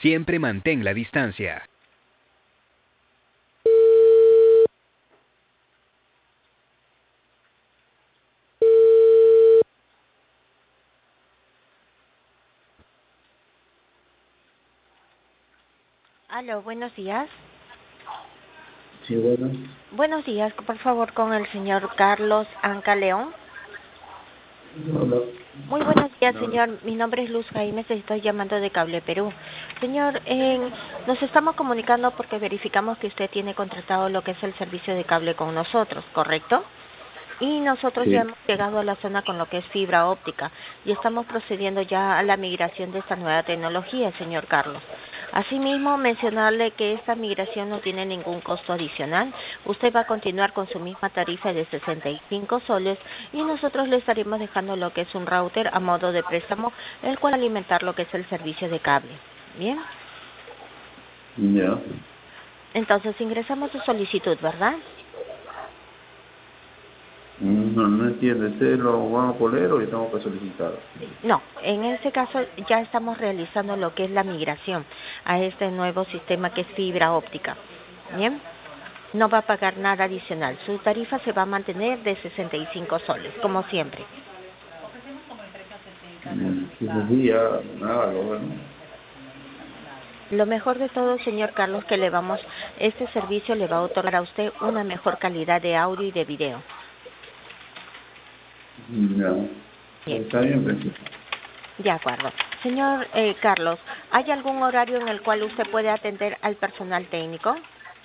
Siempre mantén la distancia. Aló, buenos días. Sí, bueno. Buenos días, por favor, con el señor Carlos Anca León. Hola. Muy buenos días, No, señor. Mi nombre es Luz Jaime, se estoy llamando de Cable Perú. Señor, nos estamos comunicando porque verificamos que usted tiene contratado lo que es el servicio de cable con nosotros, ¿correcto? Y nosotros ya sí. hemos llegado a la zona con lo que es fibra óptica y estamos procediendo ya a la migración de esta nueva tecnología, señor Carlos. Asimismo, mencionarle que esta migración no tiene ningún costo adicional. Usted va a continuar con su misma tarifa de 65 soles y nosotros le estaremos dejando lo que es un router a modo de préstamo, el cual alimentar lo que es el servicio de cable. Bien, Ya. entonces ingresamos su solicitud, ¿verdad? No, no entiendo. ¿Ustedes lo van a poner o yo tengo que solicitar? No, en este caso ya estamos realizando lo que es la migración a este nuevo sistema que es fibra óptica. Bien, no va a pagar nada adicional. Su tarifa se va a mantener de 65 soles, como siempre. Entonces sí, ya, nada, lo bueno. Lo mejor de todo, señor Carlos, que este servicio le va a otorgar a usted una mejor calidad de audio y de video. Ya. Bien, Está bien, pues. de acuerdo. Señor Carlos, ¿hay algún horario en el cual usted puede atender al personal técnico?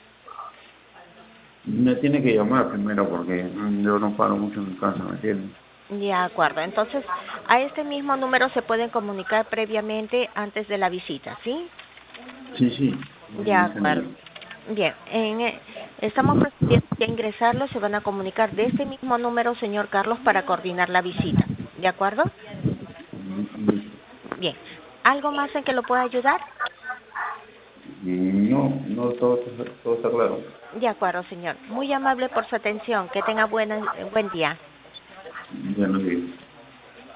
Me tiene que llamar primero porque yo no paro mucho en mi casa, ¿me entiendes? De acuerdo. Entonces, a este mismo número se pueden comunicar previamente antes de la visita, ¿sí? Sí, sí. De En ese acuerdo. número. Bien, estamos procediendo a ingresarlo. Se van a comunicar de este mismo número, señor Carlos, para coordinar la visita. ¿De acuerdo? Listo. Bien. ¿Algo más en que lo pueda ayudar? No, no, todo está claro. De acuerdo, señor. Muy amable por su atención. Que tenga buen día. Ya no digo.